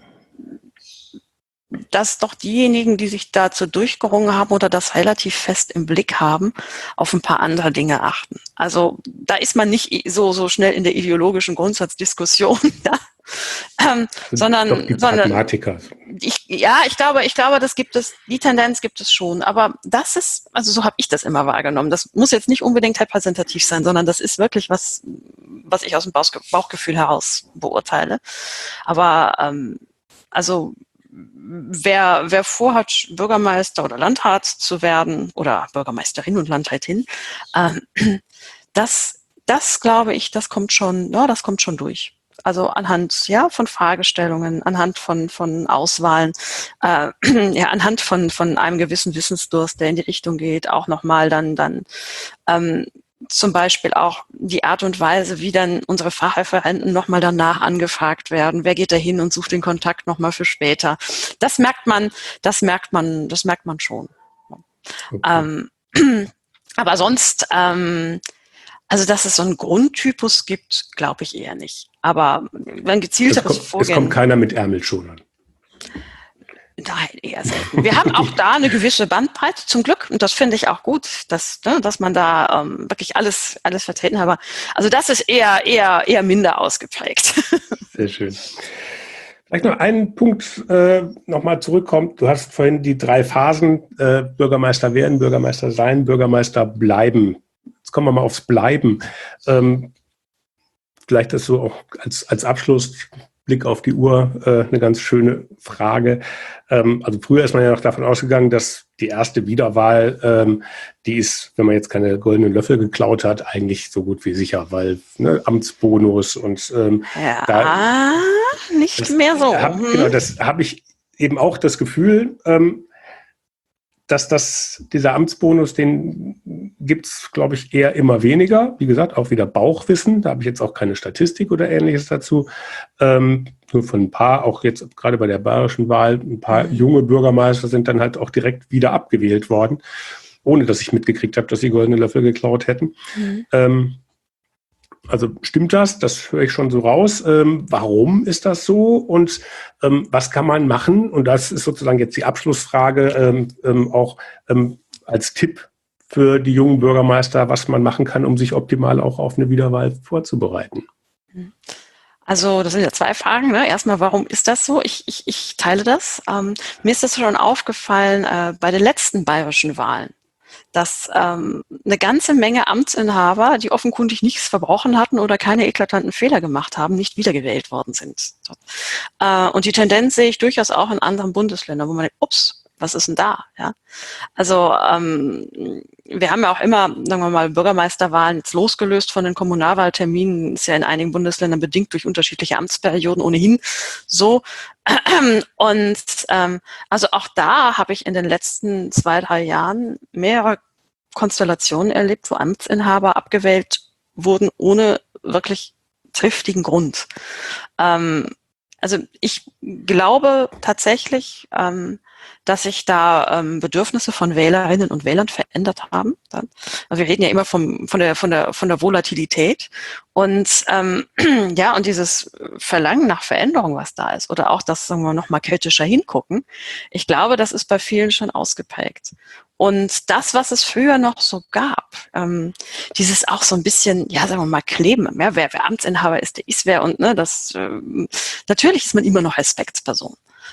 dass doch diejenigen, die sich dazu durchgerungen haben oder das relativ fest im Blick haben, auf ein paar andere Dinge achten. Also da ist man nicht so so schnell in der ideologischen Grundsatzdiskussion, ja, ähm, sondern, Doch die sondern Pragmatiker. ich, ja, ich glaube, ich glaube, das gibt es, die Tendenz gibt es schon. Aber das ist, also so habe ich das immer wahrgenommen. Das muss jetzt nicht unbedingt repräsentativ sein, sondern das ist wirklich was, was ich aus dem Bauchge- Bauchgefühl heraus beurteile. Aber ähm, also wer, wer vorhat, Bürgermeister oder Landrat zu werden oder Bürgermeisterin und Landrätin, ähm, das, das glaube ich, das kommt schon, ja, das kommt schon durch. Also anhand ja von Fragestellungen, anhand von von Auswahlen, äh, ja anhand von von einem gewissen Wissensdurst, der in die Richtung geht, auch nochmal dann dann ähm, zum Beispiel auch die Art und Weise, wie dann unsere Fachreferenten nochmal danach angefragt werden. Wer geht da hin und sucht den Kontakt nochmal für später? Das merkt man, das merkt man, das merkt man schon. Okay. Ähm, aber sonst, ähm, also dass es so einen Grundtypus gibt, glaube ich eher nicht. Aber ein gezielteres es, kommt, Vorgehen. Es kommt keiner mit Ärmelschonern. Nein, eher selten. Wir haben auch da eine gewisse Bandbreite, zum Glück. Und das finde ich auch gut, dass, ne, dass man da ähm, wirklich alles, alles vertreten hat. Aber also das ist eher, eher, eher minder ausgeprägt. Sehr schön. Vielleicht noch einen Punkt äh, nochmal zurückkommt. Du hast vorhin die drei Phasen, äh, Bürgermeister werden, Bürgermeister sein, Bürgermeister bleiben. Jetzt kommen wir mal aufs Bleiben. Ähm, vielleicht das so auch als, als Abschluss. Blick auf die Uhr, äh, eine ganz schöne Frage. Ähm, also früher ist man ja noch davon ausgegangen, dass die erste Wiederwahl, ähm, die ist, wenn man jetzt keine goldenen Löffel geklaut hat, eigentlich so gut wie sicher, weil ne, Amtsbonus und ähm, Ja, da, nicht das, mehr so. Hab, Hm. Genau, das habe ich eben auch das Gefühl, ähm, dass das, dieser Amtsbonus, den gibt es, glaube ich, eher immer weniger. Wie gesagt, auch wieder Bauchwissen. Da habe ich jetzt auch keine Statistik oder Ähnliches dazu. Ähm, nur von ein paar, auch jetzt gerade bei der bayerischen Wahl, ein paar mhm. junge Bürgermeister sind dann halt auch direkt wieder abgewählt worden, ohne dass ich mitgekriegt habe, dass sie goldene Löffel geklaut hätten. Mhm. Ähm, Also stimmt das? Das höre ich schon so raus. Ähm, warum ist das so? Und ähm, was kann man machen? Und das ist sozusagen jetzt die Abschlussfrage, ähm, ähm, auch ähm, als Tipp für die jungen Bürgermeister, was man machen kann, um sich optimal auch auf eine Wiederwahl vorzubereiten. Also das sind ja zwei Fragen. Ne? Erstmal, warum ist das so? Ich, ich, ich teile das. Ähm, mir ist das schon aufgefallen äh, bei den letzten bayerischen Wahlen, dass ähm, eine ganze Menge Amtsinhaber, die offenkundig nichts verbrochen hatten oder keine eklatanten Fehler gemacht haben, nicht wiedergewählt worden sind. Äh, und die Tendenz sehe ich durchaus auch in anderen Bundesländern, wo man denkt, ups, was ist denn da? Ja? Also ähm, wir haben ja auch immer, sagen wir mal, Bürgermeisterwahlen jetzt losgelöst von den Kommunalwahlterminen, ist ja in einigen Bundesländern bedingt durch unterschiedliche Amtsperioden ohnehin so. Und ähm, also auch da habe ich in den letzten zwei, drei Jahren mehrere Konstellationen erlebt, wo Amtsinhaber abgewählt wurden ohne wirklich triftigen Grund. Ähm, also ich glaube tatsächlich, ähm, dass sich da ähm, Bedürfnisse von Wählerinnen und Wählern verändert haben. Dann. Also wir reden ja immer vom, von der von der von der Volatilität und ähm, ja und dieses Verlangen nach Veränderung, was da ist, oder auch das, sagen wir noch mal kritischer hingucken. Ich glaube, das ist bei vielen schon ausgeprägt. Und das, was es früher noch so gab, ähm, dieses auch so ein bisschen, ja, sagen wir mal, Kleben, ja, wer, wer Amtsinhaber ist, der ist wer und ne, das ähm, natürlich ist man immer noch Respektsperson.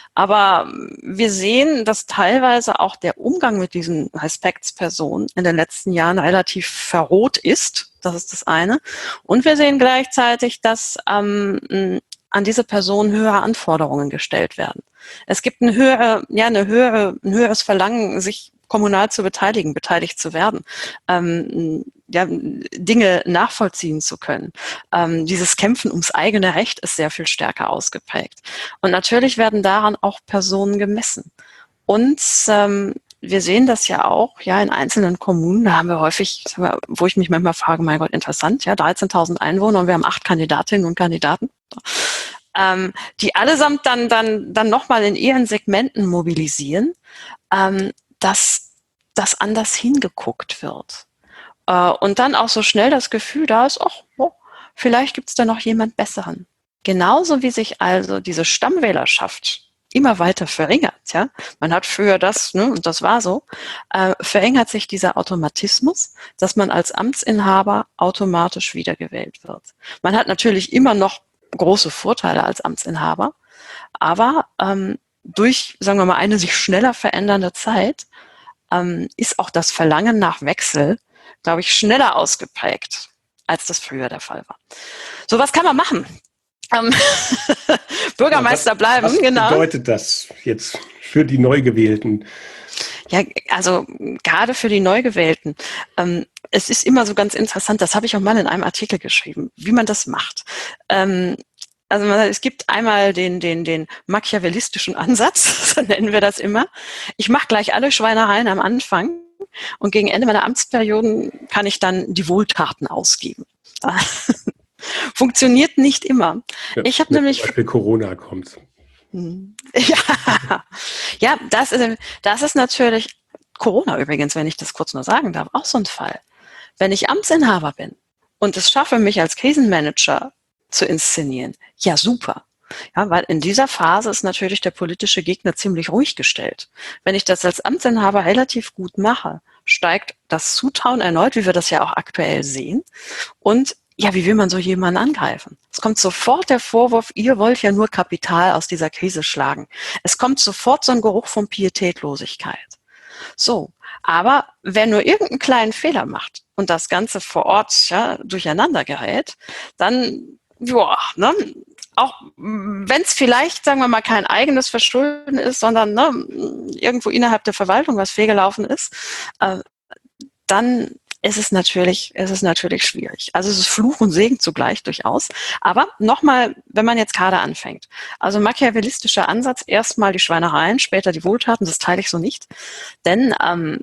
Aber wir sehen, dass teilweise auch der Umgang mit diesen Respektspersonen in den letzten Jahren relativ verroht ist. Das ist das eine. Und wir sehen gleichzeitig, dass ähm, an diese Personen höhere Anforderungen gestellt werden. Es gibt eine höhere, ja, eine höhere, ein höheres Verlangen, sich kommunal zu beteiligen, beteiligt zu werden, ähm, ja, Dinge nachvollziehen zu können. Ähm, dieses Kämpfen ums eigene Recht ist sehr viel stärker ausgeprägt. Und natürlich werden daran auch Personen gemessen. Und ähm, wir sehen das ja auch, ja, in einzelnen Kommunen, da haben wir häufig, wo ich mich manchmal frage, mein Gott, interessant, ja, dreizehntausend Einwohner und wir haben acht Kandidatinnen und Kandidaten, ähm, die allesamt dann, dann, dann nochmal in ihren Segmenten mobilisieren, ähm, dass das anders hingeguckt wird. Äh, und dann auch so schnell das Gefühl da ist, ach, oh, vielleicht gibt es da noch jemand Besseren. Genauso wie sich also diese Stammwählerschaft immer weiter verringert, ja. Man hat früher das, ne, und das war so, äh, verringert sich dieser Automatismus, dass man als Amtsinhaber automatisch wiedergewählt wird. Man hat natürlich immer noch große Vorteile als Amtsinhaber, aber ähm, durch, sagen wir mal, eine sich schneller verändernde Zeit ähm, ist auch das Verlangen nach Wechsel, glaube ich, schneller ausgeprägt, als das früher der Fall war. So, was kann man machen? Ähm, Bürgermeister ja, was, bleiben, was genau. Was bedeutet das jetzt für die Neugewählten? Ja, also gerade für die Neugewählten. Ähm, es ist immer so ganz interessant, das habe ich auch mal in einem Artikel geschrieben, wie man das macht. Ähm, also es gibt einmal den, den, den machiavellistischen Ansatz, so nennen wir das immer. Ich mache gleich alle Schweinereien am Anfang und gegen Ende meiner Amtsperioden kann ich dann die Wohltaten ausgeben. Funktioniert nicht immer. Ja, ich habe nämlich... Zum Beispiel Corona kommt. Ja, ja, das ist, das ist natürlich Corona übrigens, wenn ich das kurz nur sagen darf, auch so ein Fall. Wenn ich Amtsinhaber bin und es schaffe, mich als Krisenmanager zu inszenieren, ja super. Ja, weil in dieser Phase ist natürlich der politische Gegner ziemlich ruhig gestellt. Wenn ich das als Amtsinhaber relativ gut mache, steigt das Zutrauen erneut, wie wir das ja auch aktuell sehen. Und ja, wie will man so jemanden angreifen? Es kommt sofort der Vorwurf, ihr wollt ja nur Kapital aus dieser Krise schlagen. Es kommt sofort so ein Geruch von Pietätlosigkeit. So, aber wer nur irgendeinen kleinen Fehler macht und das Ganze vor Ort ja, durcheinander gerät, dann, ja, ne, auch wenn es vielleicht, sagen wir mal, kein eigenes Verschulden ist, sondern ne, irgendwo innerhalb der Verwaltung was fehlgelaufen ist, äh, dann ist es natürlich, ist es natürlich schwierig. Also es ist Fluch und Segen zugleich durchaus. Aber nochmal, wenn man jetzt gerade anfängt. Also machiavellistischer Ansatz, erstmal die Schweinereien, später die Wohltaten, das teile ich so nicht. Denn ähm,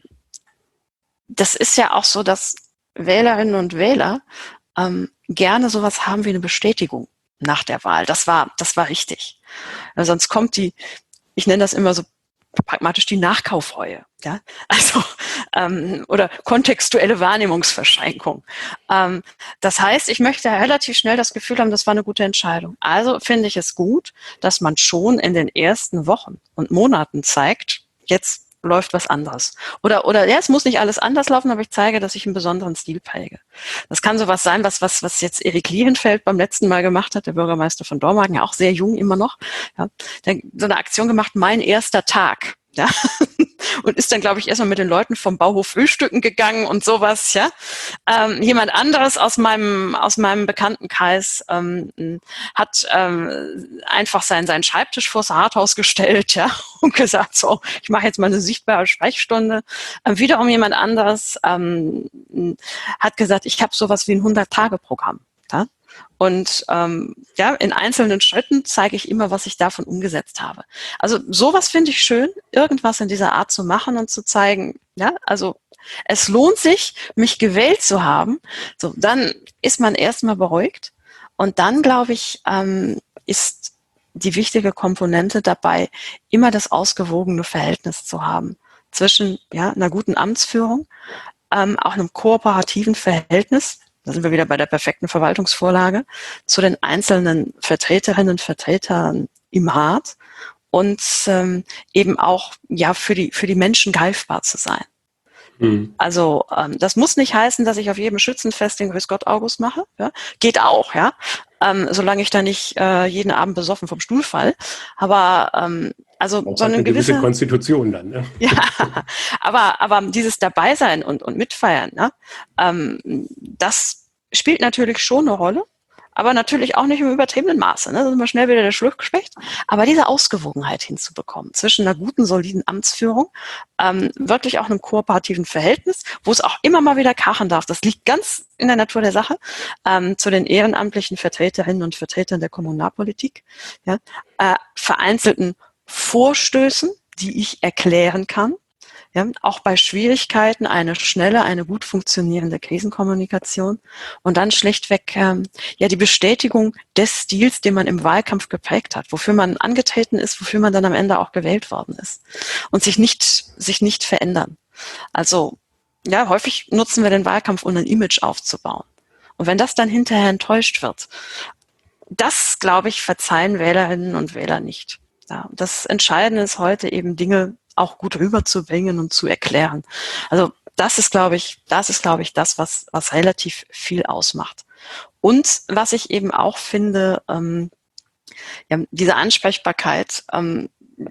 das ist ja auch so, dass Wählerinnen und Wähler ähm, gerne sowas haben wie eine Bestätigung nach der Wahl. Das war, das war richtig. Also sonst kommt die, ich nenne das immer so pragmatisch die Nachkaufreue, ja, also ähm, oder kontextuelle Wahrnehmungsverschränkung. Ähm, das heißt, ich möchte relativ schnell das Gefühl haben, das war eine gute Entscheidung. Also finde ich es gut, dass man schon in den ersten Wochen und Monaten zeigt, jetzt läuft was anderes. Oder, oder ja, es muss nicht alles anders laufen, aber ich zeige, dass ich einen besonderen Stil präge. Das kann sowas sein, was, was, was jetzt Erik Liehenfeld beim letzten Mal gemacht hat, der Bürgermeister von Dormagen, ja auch sehr jung immer noch, ja, der so eine Aktion gemacht, mein erster Tag. Ja, und ist dann, glaube ich, erstmal mit den Leuten vom Bauhof frühstücken gegangen und sowas, ja. Ähm, jemand anderes aus meinem, aus meinem Bekanntenkreis ähm, hat ähm, einfach seinen, seinen Schreibtisch vors Rathaus gestellt, ja, und gesagt, so, ich mache jetzt mal eine sichtbare Sprechstunde. Ähm, wiederum jemand anderes ähm, hat gesagt, ich habe sowas wie ein hundert-Tage-Programm, ja. Und ähm, ja, in einzelnen Schritten zeige ich immer, was ich davon umgesetzt habe. Also sowas finde ich schön, irgendwas in dieser Art zu machen und zu zeigen, ja, also es lohnt sich, mich gewählt zu haben. So, dann ist man erstmal beruhigt. Und dann, glaube ich, ähm, ist die wichtige Komponente dabei, immer das ausgewogene Verhältnis zu haben zwischen ja, einer guten Amtsführung, ähm, auch einem kooperativen Verhältnis. Da sind wir wieder bei der perfekten Verwaltungsvorlage, zu den einzelnen Vertreterinnen und Vertretern im Rat und ähm, eben auch ja für die für die Menschen greifbar zu sein. Mhm. Also ähm, das muss nicht heißen, dass ich auf jedem Schützenfest den Grüß Gott August mache. Ja? Geht auch, ja, ähm, solange ich da nicht äh, jeden Abend besoffen vom Stuhl fall. Aber ähm, also Auch so eine, eine gewisse, gewisse Konstitution dann. Ne? Ja, aber, aber dieses Dabeisein und, und Mitfeiern, ne, ähm, das spielt natürlich schon eine Rolle, aber natürlich auch nicht im übertriebenen Maße. Ne? Da sind wir schnell wieder der Schluckspecht. Aber diese Ausgewogenheit hinzubekommen zwischen einer guten, soliden Amtsführung, ähm, wirklich auch einem kooperativen Verhältnis, wo es auch immer mal wieder krachen darf, das liegt ganz in der Natur der Sache, ähm, zu den ehrenamtlichen Vertreterinnen und Vertretern der Kommunalpolitik, ja, äh, vereinzelten Vorstößen, die ich erklären kann, ja, auch bei Schwierigkeiten eine schnelle, eine gut funktionierende Krisenkommunikation und dann schlichtweg ähm, ja die Bestätigung des Stils, den man im Wahlkampf geprägt hat, wofür man angetreten ist, wofür man dann am Ende auch gewählt worden ist und sich nicht sich nicht verändern. Also ja, häufig nutzen wir den Wahlkampf, um ein Image aufzubauen. Und wenn das dann hinterher enttäuscht wird, das, glaube ich, verzeihen Wählerinnen und Wähler nicht. Ja, das Entscheidende ist heute eben Dinge auch gut rüberzubringen und zu erklären. Also das ist, glaube ich, das ist, glaube ich, das, was, was relativ viel ausmacht. Und was ich eben auch finde, ähm, ja, diese Ansprechbarkeit, ähm,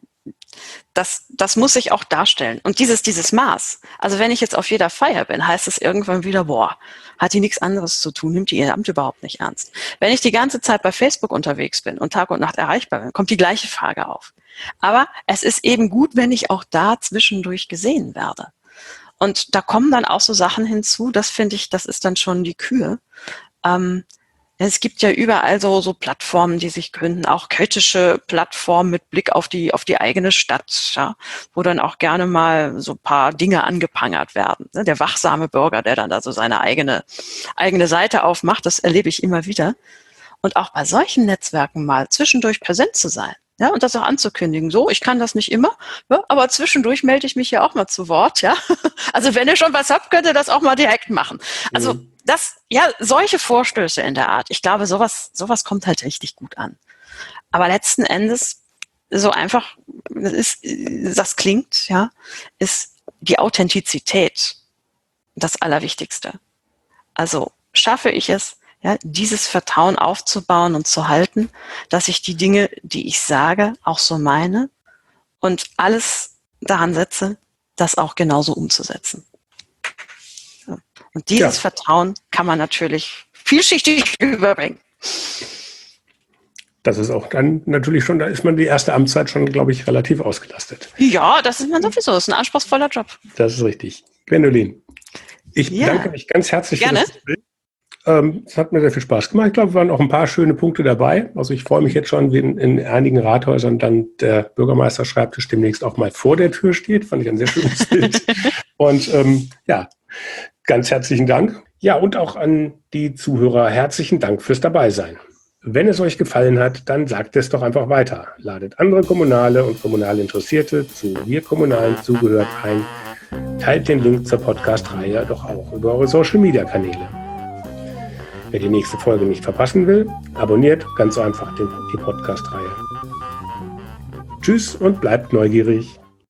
das, das muss sich auch darstellen. Und dieses, dieses Maß. Also wenn ich jetzt auf jeder Feier bin, heißt es irgendwann wieder, boah, hat die nichts anderes zu tun, nimmt die ihr Amt überhaupt nicht ernst. Wenn ich die ganze Zeit bei Facebook unterwegs bin und Tag und Nacht erreichbar bin, kommt die gleiche Frage auf. Aber es ist eben gut, wenn ich auch da zwischendurch gesehen werde. Und da kommen dann auch so Sachen hinzu, das finde ich, das ist dann schon die Kür. Ähm, Es gibt ja überall so, so Plattformen, die sich gründen, auch kritische Plattformen mit Blick auf die, auf die eigene Stadt, ja, wo dann auch gerne mal so ein paar Dinge angeprangert werden. Der wachsame Bürger, der dann da so seine eigene, eigene Seite aufmacht, das erlebe ich immer wieder. Und auch bei solchen Netzwerken mal zwischendurch präsent zu sein. Ja, und das auch anzukündigen. So, ich kann das nicht immer, ja, aber zwischendurch melde ich mich ja auch mal zu Wort, ja. Also wenn ihr schon was habt, könnt ihr das auch mal direkt machen. Also Mhm. das, ja, solche Vorstöße in der Art. Ich glaube, sowas, sowas kommt halt richtig gut an. Aber letzten Endes, so einfach, das ist, das klingt, ja, ist die Authentizität das Allerwichtigste. Also schaffe ich es, ja, dieses Vertrauen aufzubauen und zu halten, dass ich die Dinge, die ich sage, auch so meine und alles daran setze, das auch genauso umzusetzen. So. Und dieses Ja. Vertrauen kann man natürlich vielschichtig überbringen. Das ist auch dann natürlich schon, da ist man die erste Amtszeit schon, glaube ich, relativ ausgelastet. Ja, das ist man sowieso. Das ist ein anspruchsvoller Job. Das ist richtig. Gwendolin, ich Ja. bedanke mich ganz herzlich Gerne. für das Gespräch. Ähm, es hat mir sehr viel Spaß gemacht. Ich glaube, es waren auch ein paar schöne Punkte dabei. Also ich freue mich jetzt schon, wie in, in einigen Rathäusern dann der Bürgermeisterschreibtisch demnächst auch mal vor der Tür steht. Fand ich ein sehr schönes Bild. Und ähm, ja, ganz herzlichen Dank. Ja, und auch an die Zuhörer herzlichen Dank fürs Dabeisein. Wenn es euch gefallen hat, dann sagt es doch einfach weiter. Ladet andere Kommunale und kommunale Interessierte zu Wir Kommunalen zugehört ein. Teilt den Link zur Podcast-Reihe doch auch über eure Social-Media-Kanäle. Wer die nächste Folge nicht verpassen will, abonniert ganz einfach den, die Podcast-Reihe. Tschüss und bleibt neugierig.